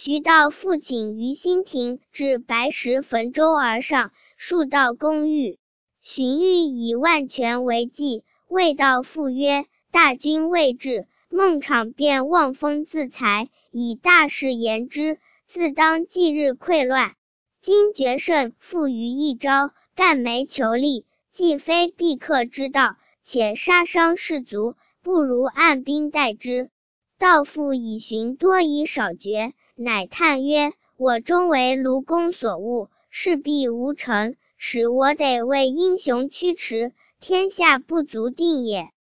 徐道复请于新亭，至白石汾州而上，数道攻御。荀彧以万全为计，谓道复曰：大军未至，孟昶便望风自裁，以大事言之，自当即日溃乱。今决胜，负于一朝，干没求利，既非必克之道，且杀伤士卒，不如按兵待之。道复以荀多以少决，乃叹曰：我终为卢公所误，势必无成，使我得为英雄驱驰，天下不足定也。